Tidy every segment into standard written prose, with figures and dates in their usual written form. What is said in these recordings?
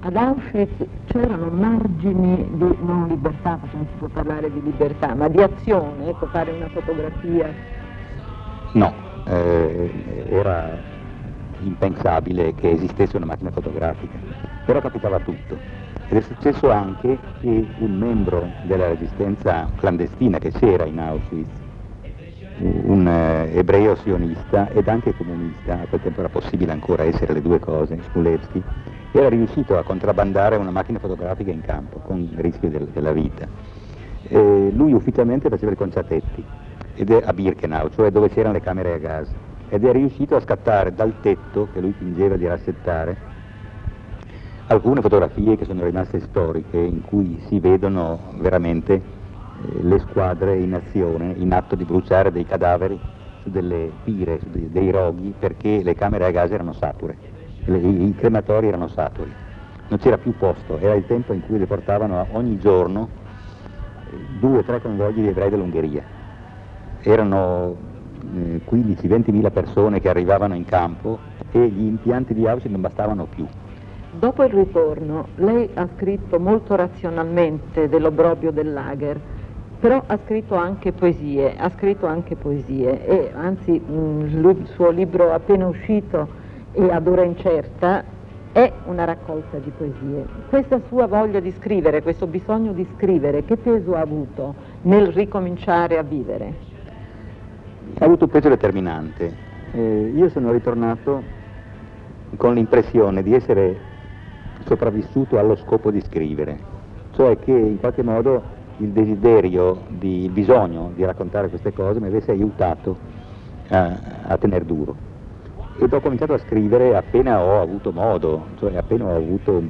ad Auschwitz c'erano margini di non libertà, perché non si può parlare di libertà, ma di azione, ecco, fare una fotografia. No, era impensabile che esistesse una macchina fotografica, però capitava tutto. Ed è successo anche che un membro della resistenza clandestina che c'era in Auschwitz, un ebreo sionista ed anche comunista, a quel tempo era possibile ancora essere le due cose, Smulevsky, era riuscito a contrabbandare una macchina fotografica in campo con il rischio della vita. Lui ufficialmente faceva il conciatetti a Birkenau, cioè dove c'erano le camere a gas, ed è riuscito a scattare dal tetto che lui fingeva di rassettare alcune fotografie che sono rimaste storiche, in cui si vedono veramente le squadre in azione, in atto di bruciare dei cadaveri su delle pire, su dei roghi, perché le camere a gas erano sature, i crematori erano saturi, non c'era più posto, era il tempo in cui le portavano ogni giorno 2 o 3 convogli di ebrei dell'Ungheria. Erano 15-20 mila persone che arrivavano in campo e gli impianti di Auschwitz non bastavano più. Dopo il ritorno, lei ha scritto molto razionalmente dell'obbrobrio del lager, però ha scritto anche poesie, e anzi il suo libro appena uscito e ad ora incerta è una raccolta di poesie. Questa sua voglia di scrivere, questo bisogno di scrivere, che peso ha avuto nel ricominciare a vivere? Ha avuto un peso determinante. Io sono ritornato con l'impressione di essere sopravvissuto allo scopo di scrivere, cioè che in qualche modo il desiderio, il bisogno di raccontare queste cose mi avesse aiutato a tener duro. Ed ho cominciato a scrivere appena ho avuto modo, cioè appena ho avuto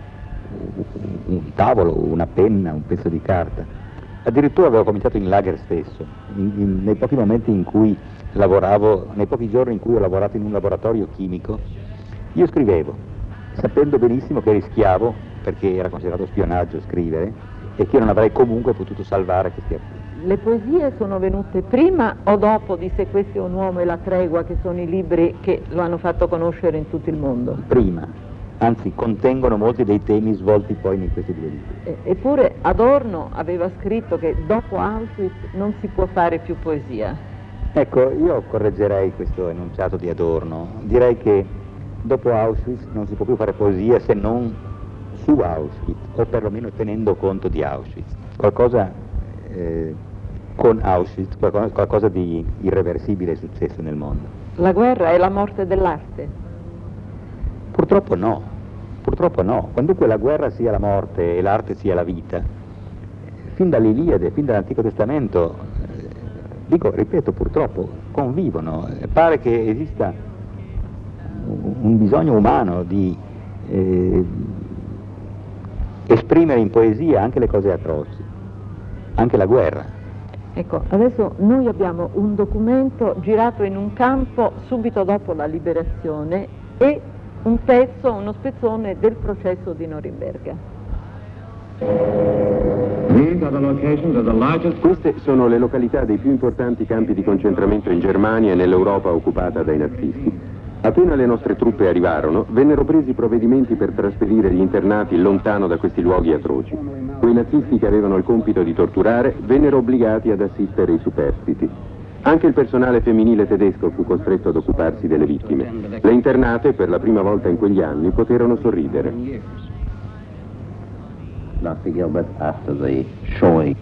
un tavolo, una penna, un pezzo di carta. Addirittura avevo cominciato in lager stesso, nei pochi momenti in cui lavoravo, nei pochi giorni in cui ho lavorato in un laboratorio chimico, io scrivevo, sapendo benissimo che rischiavo, perché era considerato spionaggio scrivere, e che io non avrei comunque potuto salvare questi articoli. Le poesie sono venute prima o dopo di Se questo è un uomo e La tregua, che sono i libri che lo hanno fatto conoscere in tutto il mondo? Prima, anzi contengono molti dei temi svolti poi in questi 2 libri. Eppure Adorno aveva scritto che dopo Auschwitz non si può fare più poesia. Ecco, io correggerei questo enunciato di Adorno, direi che dopo Auschwitz non si può più fare poesia se non su Auschwitz, o perlomeno tenendo conto di Auschwitz. Qualcosa con Auschwitz, qualcosa di irreversibile è successo nel mondo. La guerra è la morte dell'arte? Purtroppo no, purtroppo no. Quantunque la guerra sia la morte e l'arte sia la vita, fin dall'Iliade, fin dall'Antico Testamento, ripeto, purtroppo convivono. Pare che esista un bisogno umano di esprimere in poesia anche le cose atroci, anche la guerra. Ecco, adesso noi abbiamo un documento girato in un campo subito dopo la liberazione e un pezzo, uno spezzone del processo di Norimberga. Queste sono le località dei più importanti campi di concentramento in Germania e nell'Europa occupata dai nazisti. Appena le nostre truppe arrivarono, vennero presi provvedimenti per trasferire gli internati lontano da questi luoghi atroci. Quei nazisti che avevano il compito di torturare vennero obbligati ad assistere i superstiti. Anche il personale femminile tedesco fu costretto ad occuparsi delle vittime. Le internate, per la prima volta in quegli anni, poterono sorridere. Dr. Gilbert, after the showing.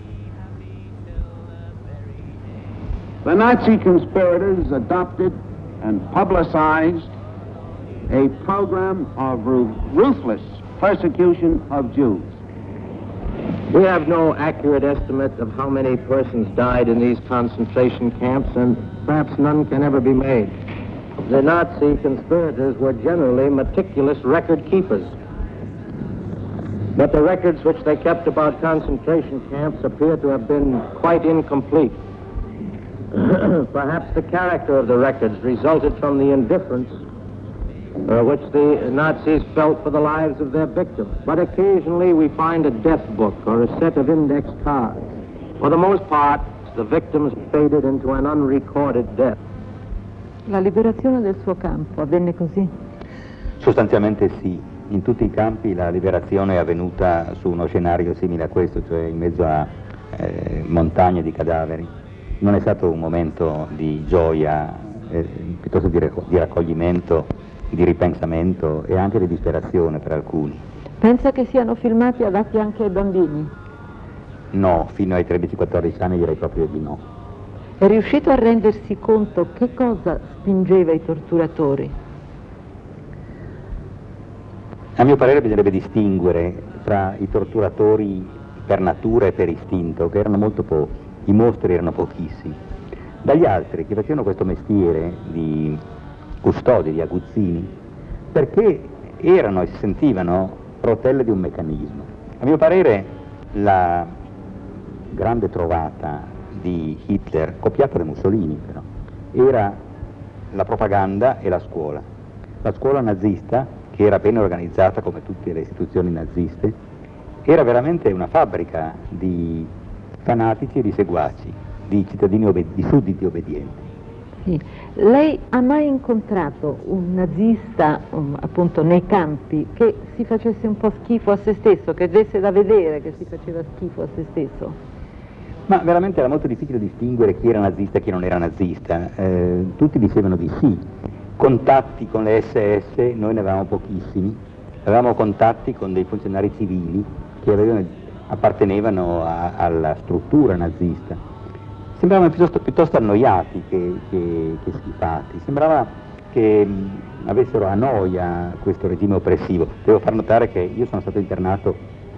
The Nazi conspirators adopted and publicized a program of ruthless persecution of Jews. We have no accurate estimate of how many persons died in these concentration camps, and perhaps none can ever be made. The Nazi conspirators were generally meticulous record keepers. But the records which they kept about concentration camps appear to have been quite incomplete. Perhaps the character of the records resulted from the indifference which the Nazis felt for the lives of their victims. But occasionally we find a death book or a set of index cards. For the most part, the victims faded into an unrecorded death. La liberazione del suo campo avvenne così? Sostanzialmente sì. in tutti i campi la liberazione è avvenuta su uno scenario simile a questo, cioè in mezzo a montagne di cadaveri. Non è stato un momento di gioia, piuttosto di raccoglimento, di ripensamento e anche di disperazione per alcuni. Pensa che siano filmati adatti anche ai bambini? No, fino ai 13-14 anni direi proprio di no. È riuscito a rendersi conto che cosa spingeva i torturatori? A mio parere bisognerebbe distinguere fra i torturatori per natura e per istinto, che erano molto pochi, i mostri erano pochissimi, dagli altri che facevano questo mestiere di custodi, di aguzzini, perché erano e si sentivano rotelle di un meccanismo. A mio parere la grande trovata di Hitler, copiata da Mussolini però, era la propaganda e la scuola. La scuola nazista, che era ben organizzata come tutte le istituzioni naziste, era veramente una fabbrica di fanatici e di seguaci, di cittadini di sudditi obbedienti. Sì. Lei ha mai incontrato un nazista, appunto nei campi, che si facesse un po' schifo a se stesso, che desse da vedere che si faceva schifo a se stesso? Ma veramente era molto difficile distinguere chi era nazista e chi non era nazista. Tutti dicevano di sì. Contatti con le SS noi ne avevamo pochissimi, avevamo contatti con dei funzionari civili che appartenevano alla struttura nazista. Sembravano piuttosto annoiati che schifati, sembrava che avessero a noia questo regime oppressivo. Devo far notare che io sono stato internato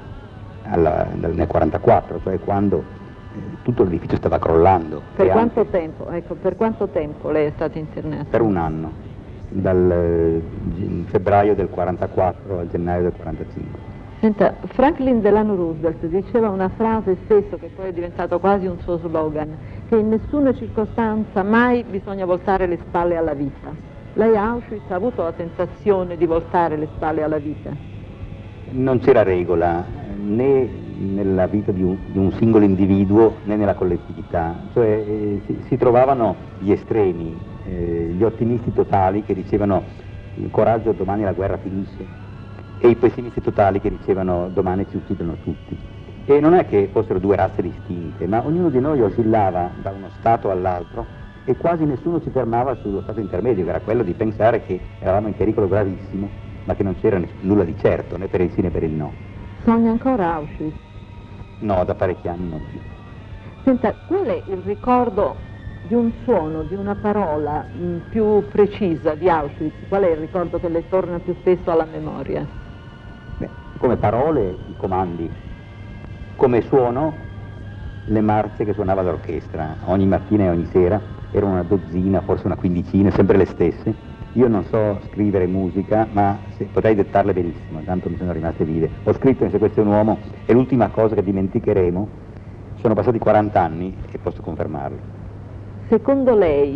nel 44, cioè quando tutto l'edificio stava crollando. Per quanto tempo? Ecco, per quanto tempo lei è stato internato? Per un anno, dal febbraio del 44 al gennaio del 45. Senta, Franklin Delano Roosevelt diceva una frase spesso che poi è diventato quasi un suo slogan, che in nessuna circostanza mai bisogna voltare le spalle alla vita. Lei a Auschwitz ha avuto la tentazione di voltare le spalle alla vita? Non c'era regola né nella vita di un singolo individuo né nella collettività, cioè si trovavano gli estremi, gli ottimisti totali che dicevano il coraggio, domani la guerra finisce, e i pessimisti totali che dicevano domani ci uccidono tutti. E non è che fossero due razze distinte, ma ognuno di noi oscillava da uno stato all'altro e quasi nessuno si fermava sullo stato intermedio, che era quello di pensare che eravamo in pericolo gravissimo, ma che non c'era nulla di certo, né per il sì né per il no. Sogna ancora Auschwitz? No, da parecchi anni non più. Senta, qual è il ricordo di un suono, di una parola più precisa di Auschwitz? Qual è il ricordo che le torna più spesso alla memoria? Beh, come parole, i comandi. Come suono, le marce che suonava l'orchestra. Ogni mattina e ogni sera erano una dozzina, forse una quindicina, sempre le stesse. Io non so scrivere musica, ma potrei dettarle benissimo, tanto mi sono rimaste vive. Ho scritto in Se questo è un uomo, è l'ultima cosa che dimenticheremo. Sono passati 40 anni e posso confermarlo. Secondo lei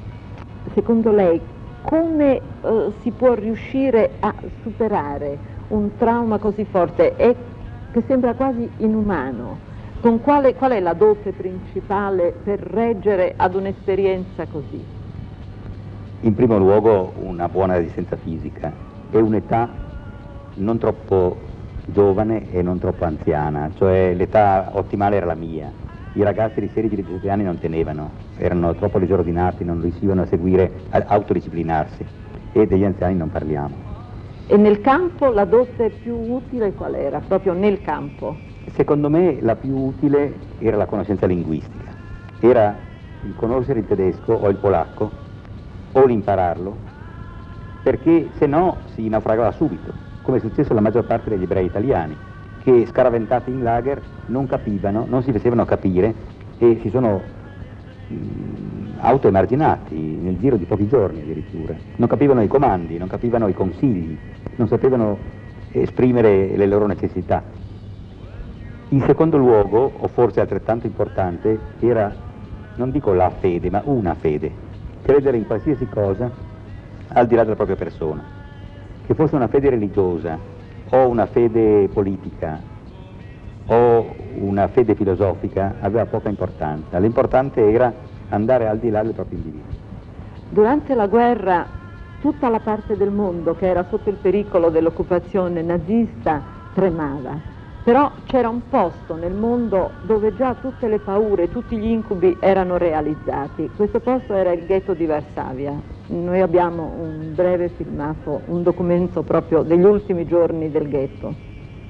come si può riuscire a superare un trauma così forte e che sembra quasi inumano? Qual è la dote principale per reggere ad un'esperienza così? In primo luogo una buona resistenza fisica e un'età non troppo giovane e non troppo anziana, cioè l'età ottimale era la mia. I ragazzi di 16-17 anni non tenevano, erano troppo disordinati, non riuscivano a seguire, a autodisciplinarsi, e degli anziani non parliamo. E nel campo la dote più utile qual era, proprio nel campo? Secondo me la più utile era la conoscenza linguistica, era il conoscere il tedesco o il polacco o l'impararlo, perché se no si naufragava subito, come è successo alla maggior parte degli ebrei italiani, che scaraventati in lager non capivano, non si facevano capire e si sono autoemarginati nel giro di pochi giorni addirittura. Non capivano i comandi, non capivano i consigli, non sapevano esprimere le loro necessità. In secondo luogo, o forse altrettanto importante, era, non dico la fede, ma una fede. Credere in qualsiasi cosa al di là della propria persona, che fosse una fede religiosa o una fede politica o una fede filosofica aveva poca importanza, l'importante era andare al di là del proprio individuo. Durante la guerra tutta la parte del mondo che era sotto il pericolo dell'occupazione nazista tremava, però c'era un posto nel mondo dove già tutte le paure, tutti gli incubi erano realizzati. Questo posto era il ghetto di Varsavia. Noi abbiamo un breve filmato, un documento proprio degli ultimi giorni del ghetto.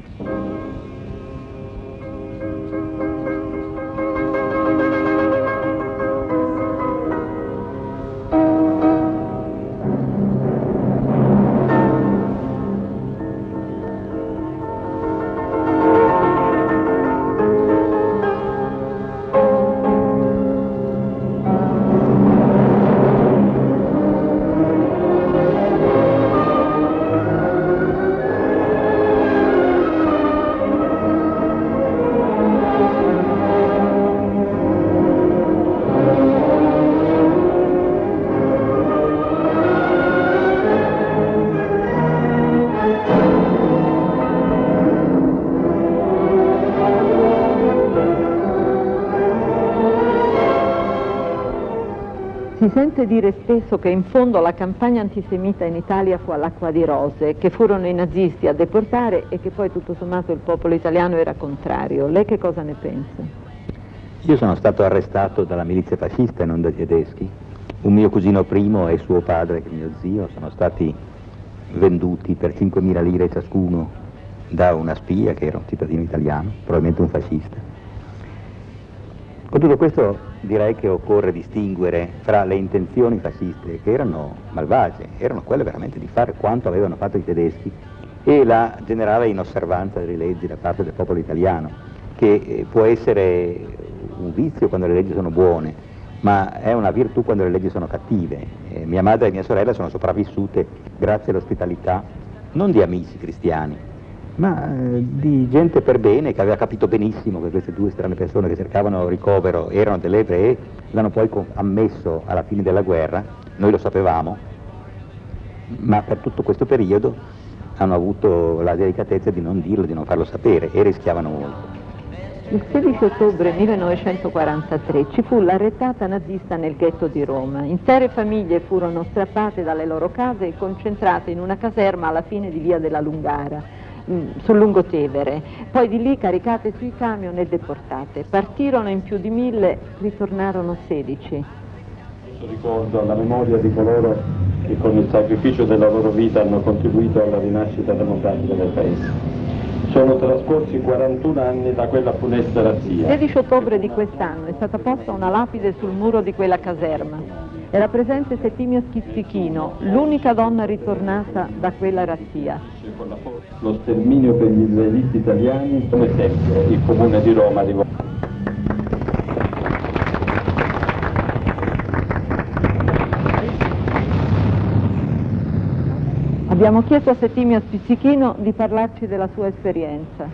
Si sente dire spesso che in fondo la campagna antisemita in Italia fu all'acqua di rose, che furono i nazisti a deportare e che poi tutto sommato il popolo italiano era contrario. Lei che cosa ne pensa? Io sono stato arrestato dalla milizia fascista e non dai tedeschi. Un mio cugino primo e suo padre, che è mio zio, sono stati venduti per 5.000 lire ciascuno da una spia che era un cittadino italiano, probabilmente un fascista. Con tutto questo direi che occorre distinguere fra le intenzioni fasciste, che erano malvagie, erano quelle veramente di fare quanto avevano fatto i tedeschi, e la generale inosservanza delle leggi da parte del popolo italiano, che può essere un vizio quando le leggi sono buone, ma è una virtù quando le leggi sono cattive. Mia madre e mia sorella sono sopravvissute grazie all'ospitalità non di amici cristiani, ma di gente per bene che aveva capito benissimo che queste due strane persone che cercavano ricovero erano delle ebree, l'hanno poi ammesso alla fine della guerra, noi lo sapevamo, ma per tutto questo periodo hanno avuto la delicatezza di non dirlo, di non farlo sapere, e rischiavano molto. Il 16 ottobre 1943 ci fu la retata nazista nel ghetto di Roma. Intere famiglie furono strappate dalle loro case e concentrate in una caserma alla fine di Via della Lungara, sul Lungotevere, poi di lì caricate sui camion e deportate. Partirono in più di 1000, ritornarono 16. Ricordo alla memoria di coloro che con il sacrificio della loro vita hanno contribuito alla rinascita democratica del Paese. Sono trascorsi 41 anni da quella funesta razzia. Il 16 ottobre di quest'anno è stata posta una lapide sul muro di quella caserma. Era presente Settimio Schizzichino, l'unica donna ritornata da quella razzia. Lo sterminio per gli israeliti italiani, come sempre, il Comune di Roma Abbiamo chiesto a Settimio Schizzichino di parlarci della sua esperienza.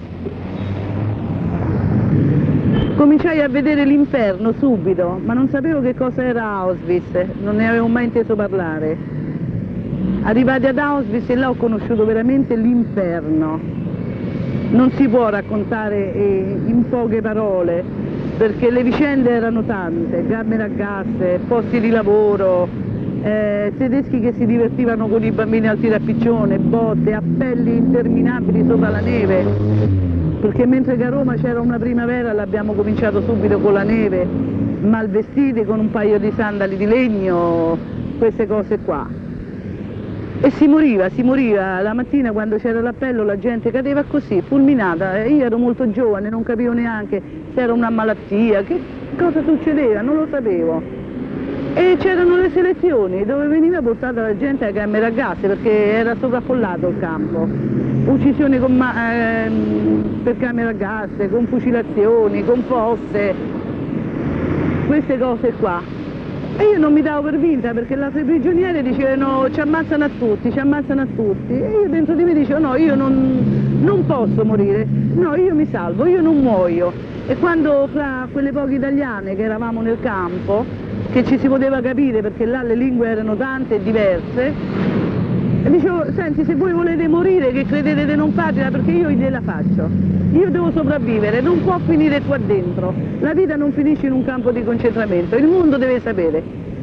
Cominciai a vedere l'inferno subito, ma non sapevo che cosa era Auschwitz, non ne avevo mai inteso parlare. Arrivati ad Auschwitz e là ho conosciuto veramente l'inferno. Non si può raccontare in poche parole, perché le vicende erano tante, camere a gas, posti di lavoro, tedeschi che si divertivano con i bambini al tirapiccione, botte, appelli interminabili sopra la neve, perché mentre che a Roma c'era una primavera l'abbiamo cominciato subito con la neve, mal vestiti, con un paio di sandali di legno, queste cose qua. E si moriva, la mattina quando c'era l'appello la gente cadeva così, fulminata, io ero molto giovane, non capivo neanche se era una malattia, che cosa succedeva, non lo sapevo. E c'erano le selezioni dove veniva portata la gente a camere a gas perché era sovraffollato il campo. Uccisioni per camere a gas, con fucilazioni, con fosse, queste cose qua. E io non mi davo per vinta perché le altre prigioniere dicevano ci ammazzano a tutti, ci ammazzano a tutti. E io dentro di me dicevo no, io non posso morire, no, io mi salvo, io non muoio. E quando fra quelle poche italiane che eravamo nel campo, che ci si poteva capire perché là le lingue erano tante e diverse, e dicevo, senti, se voi volete morire che credete di non farcela, perché io gliela faccio, io devo sopravvivere, non può finire qua dentro, la vita non finisce in un campo di concentramento, il mondo deve sapere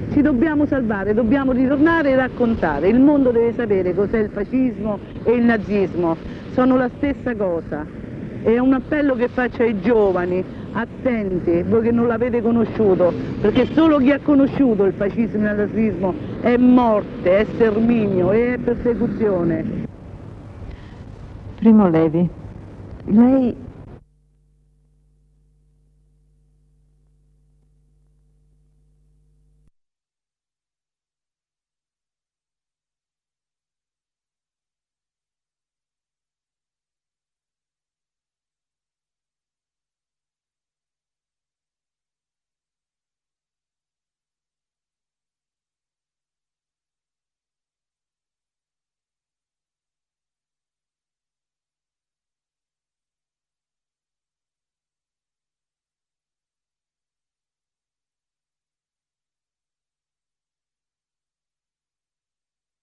ci dobbiamo salvare, dobbiamo ritornare e raccontare. Il mondo deve sapere cos'è il fascismo e il nazismo, sono la stessa cosa. È un appello che faccio ai giovani, attenti, voi che non l'avete conosciuto, perché solo chi ha conosciuto il fascismo e il nazismo è morte, è sterminio, è persecuzione. Primo Levi, lei